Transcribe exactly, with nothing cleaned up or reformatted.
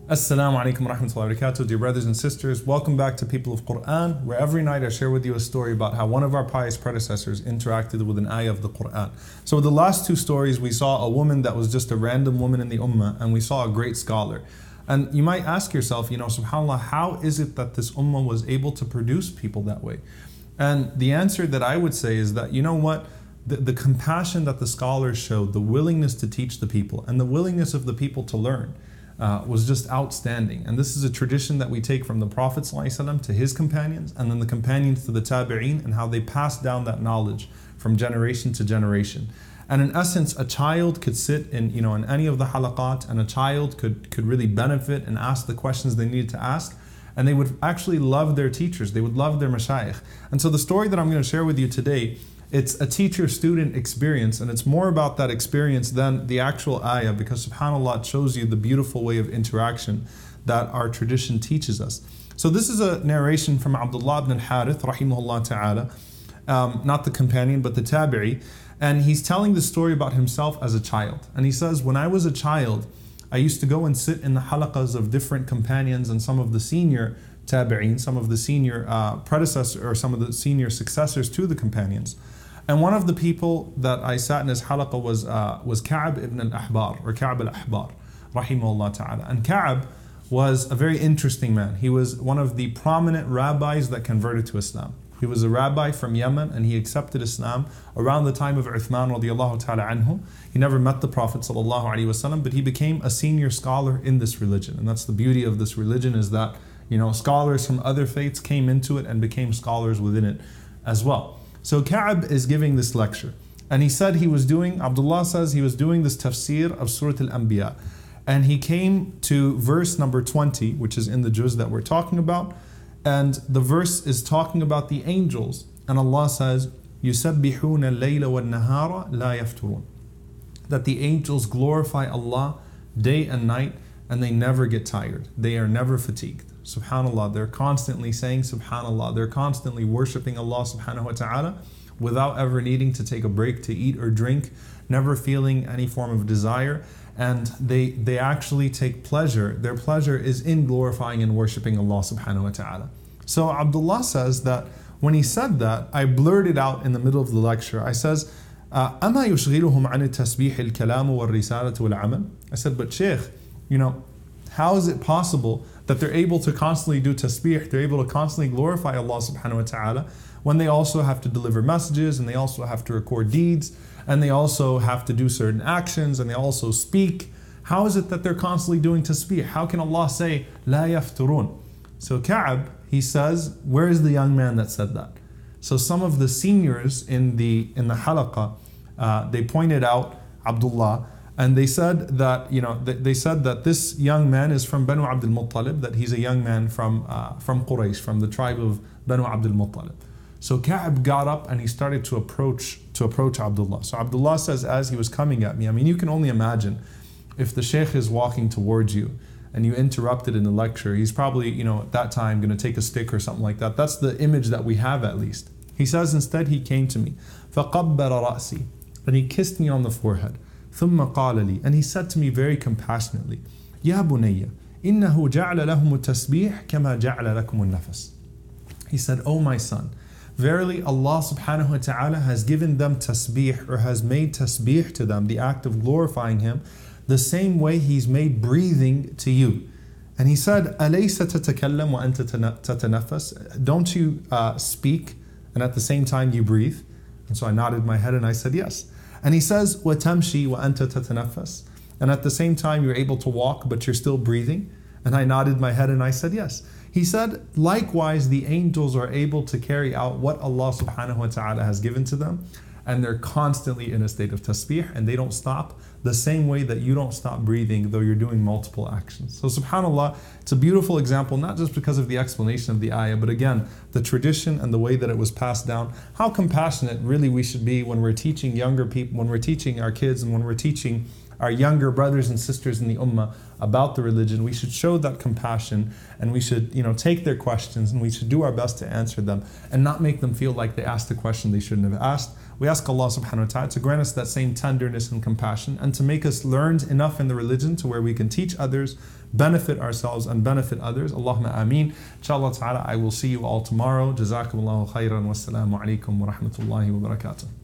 Assalamu alaikum wa rahmatullahi wa barakatuh. Dear brothers and sisters, welcome back to People of Quran, where every night I share with you a story about how one of our pious predecessors interacted with an ayah of the Quran. So with the last two stories, we saw a woman that was just a random woman in the ummah, and we saw a great scholar. And you might ask yourself, you know, subhanAllah, how is it that this ummah was able to produce people that way? And the answer that I would say is that, you know what? The, the compassion that the scholars showed, the willingness to teach the people, and the willingness of the people to learn, Uh, was just outstanding. And this is a tradition that we take from the Prophet ﷺ to his companions, and then the companions to the tabi'een, and how they passed down that knowledge from generation to generation. And in essence, a child could sit in, you know, in any of the halaqat, and a child could, could really benefit and ask the questions they needed to ask, and they would actually love their teachers, they would love their mashayikh. And so the story that I'm going to share with you today, it's a teacher-student experience, and it's more about that experience than the actual ayah, because subhanAllah, it shows you the beautiful way of interaction that our tradition teaches us. So this is a narration from Abdullah ibn al-Harith, rahimahullah ta'ala, um, not the companion, but the tabi'i, and he's telling the story about himself as a child. And he says, when I was a child, I used to go and sit in the halaqas of different companions and some of the senior tabi'een, some of the senior uh, predecessors, or some of the senior successors to the companions. And one of the people that I sat in his halaqah was uh, was Ka'b ibn al-Ahbar, or Ka'b al-Ahbar, rahimahullah ta'ala. And Ka'b was a very interesting man. He was one of the prominent rabbis that converted to Islam. He was a rabbi from Yemen, and he accepted Islam around the time of Uthman radiallahu ta'ala anhu. He never met the Prophet sallallahu alaihi wasallam, but he became a senior scholar in this religion. And that's the beauty of this religion, is that, you know, scholars from other faiths came into it and became scholars within it as well. So Ka'b is giving this lecture, and he said he was doing, Abdullah says he was doing this tafsir of Surah Al-Anbiya, and he came to verse number twenty, which is in the juz that we're talking about, and the verse is talking about the angels, and Allah says, يُسَبِّحُونَ اللَّيْلَ وَالنَّهَارَ لَا يَفْتُرُونَ, that the angels glorify Allah day and night, and they never get tired, they are never fatigued. Subhanallah, they're constantly saying Subhanallah, they're constantly worshipping Allah subhanahu wa ta'ala without ever needing to take a break to eat or drink, never feeling any form of desire, and they they actually take pleasure, their pleasure is in glorifying and worshipping Allah subhanahu wa ta'ala. So Abdullah says that when he said that, I blurted out in the middle of the lecture, I says, أَمَا يُشْغِلُهُمْ عَنِ التَّسْبِيحِ الْكَلَامُ وَالرِّسَالَةُ وَالْعَمَلِ. I said, but Shaykh, you know, how is it possible that they're able to constantly do tasbih, they're able to constantly glorify Allah subhanahu wa ta'ala, when they also have to deliver messages, and they also have to record deeds, and they also have to do certain actions, and they also speak? How is it that they're constantly doing tasbih? How can Allah say, لا يفترون? So Ka'b, he says, where is the young man that said that? So some of the seniors in the in the halaqah, uh, they pointed out Abdullah, and they said that, you know, they said that this young man is from Banu Abdul Muttalib, that he's a young man from uh, from Quraysh, from the tribe of Banu Abdul Muttalib. So Ka'b got up and he started to approach to approach Abdullah. So Abdullah says, as he was coming at me, I mean, you can only imagine if the Shaykh is walking towards you and you interrupted in the lecture, he's probably, you know, at that time going to take a stick or something like that. That's the image that we have, at least. He says, instead he came to me, فَقَبَّرَ رَأْسِي, and he kissed me on the forehead. ثم قال لي, and he said to me very compassionately, يا بني إنه جعل لهم التسبيح كما جعل لكم النفس. He said, oh my son, verily Allah subhanahu wa ta'ala has given them tasbih, or has made tasbih to them, the act of glorifying Him, the same way He's made breathing to you. And he said, أليس تتكلم وأنت تتنفس? Don't you uh, speak and at the same time you breathe? And so I nodded my head and I said yes. And he says, وَتَمْشِي وَأَنْتَ تَتَنَفَّسْ, and at the same time you're able to walk but you're still breathing? And I nodded my head and I said yes. He said, likewise the angels are able to carry out what Allah subhanahu wa ta'ala has given to them, and they're constantly in a state of tasbih, and they don't stop, the same way that you don't stop breathing though you're doing multiple actions. So subhanAllah, it's a beautiful example, not just because of the explanation of the ayah, but again, the tradition and the way that it was passed down. How compassionate really we should be when we're teaching younger people, when we're teaching our kids, and when we're teaching our younger brothers and sisters in the ummah about the religion. We should show that compassion, and we should, you know, take their questions, and we should do our best to answer them, and not make them feel like they asked a question they shouldn't have asked. We ask Allah subhanahu wa ta'ala to grant us that same tenderness and compassion, and to make us learned enough in the religion to where we can teach others, benefit ourselves and benefit others. Allahumma ameen. Inshallah ta'ala, I will see you all tomorrow. Jazakumullahu khairan. Wassalamu alaikum wa rahmatullahi wa barakatuh.